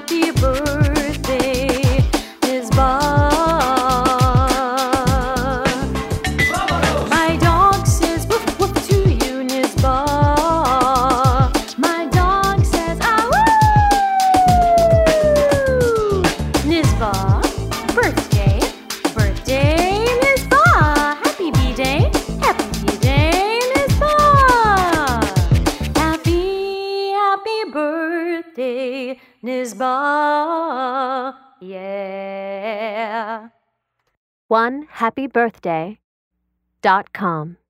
happy birthday, Nisbah. My dog says woof woof to you, Nisbah. My dog says ah woo. Nisbah, birthday, birthday, Nisbah. Happy B-Day, happy B-Day, Nisbah. Happy birthday, Nisbah. Yeah. OneHappyBirthday.com